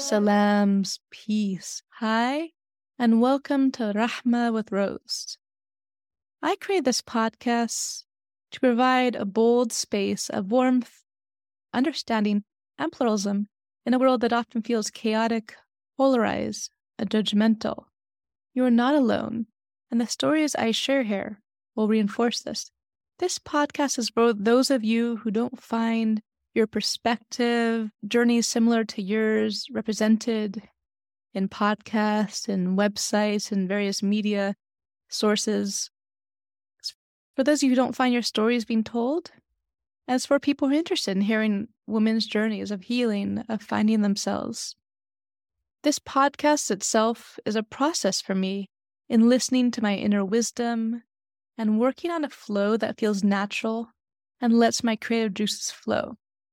Salams, peace. Hi, and welcome to Rahma with Rose. I create this podcast to provide a bold space of warmth, understanding, and pluralism in a world that often feels chaotic, polarized, and judgmental. You are not alone, and the stories I share here will reinforce this. This podcast is for those of you who don't find your perspective, journeys similar to yours represented in podcasts and websites and various media sources. For those of you who don't find your stories being told, as for people who are interested in hearing women's journeys of healing, of finding themselves. This podcast itself is a process for me in listening to my inner wisdom and working on a flow that feels natural and lets my creative juices flow.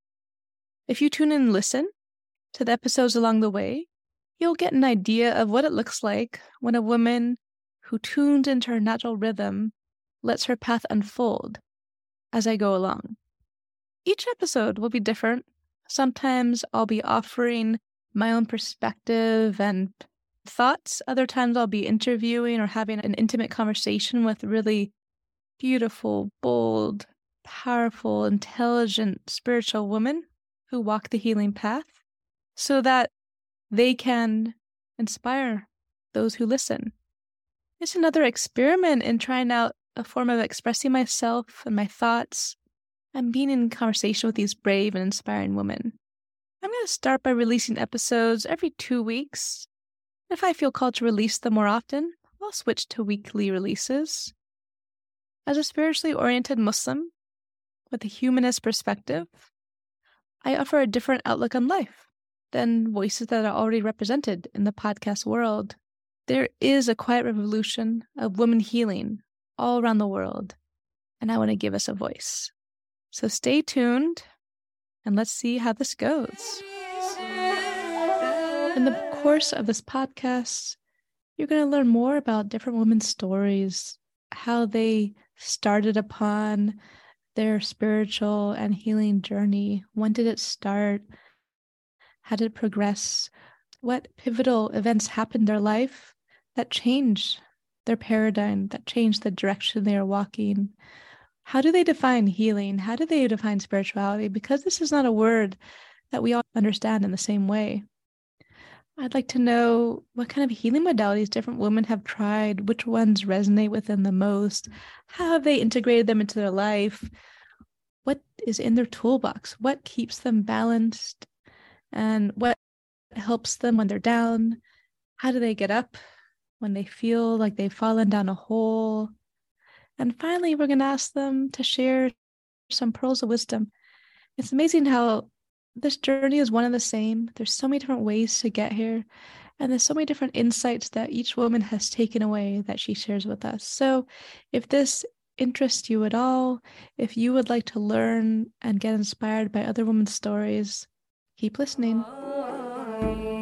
If you tune in and listen to the episodes along the way, you'll get an idea of what it looks like when a woman who tunes into her natural rhythm lets her path unfold as I go along. Each episode will be different. Sometimes I'll be offering my own perspective and thoughts. Other times I'll be interviewing or having an intimate conversation with really beautiful, bold, powerful, intelligent, spiritual women who walk the healing path so that they can inspire those who listen. It's another experiment in trying out a form of expressing myself and my thoughts and being in conversation with these brave and inspiring women. I'm going to start by releasing episodes every 2 weeks. If I feel called to release them more often, I'll switch to weekly releases. As a spiritually oriented Muslim with a humanist perspective, I offer a different outlook on life than voices that are already represented in the podcast world. There is a quiet revolution of women healing all around the world, and I want to give us a voice. So stay tuned, and let's see how this goes. In the course of this podcast, you're going to learn more about different women's stories, how they started upon their spiritual and healing journey. When did it start? How did it progress? What pivotal events happened in their life that changed their paradigm, that changed the direction they are walking? How do they define healing? How do they define spirituality? Because this is not a word that we all understand in the same way. I'd like to know what kind of healing modalities different women have tried, which ones resonate with them the most, how have they integrated them into their life, what is in their toolbox, what keeps them balanced, and what helps them when they're down, how do they get up when they feel like they've fallen down a hole. And finally, we're going to ask them to share some pearls of wisdom. It's amazing how this journey is one and the same. There's so many different ways to get here, and there's so many different insights that each woman has taken away that she shares with us. So if this interests you at all, if you would like to learn and get inspired by other women's stories, keep listening.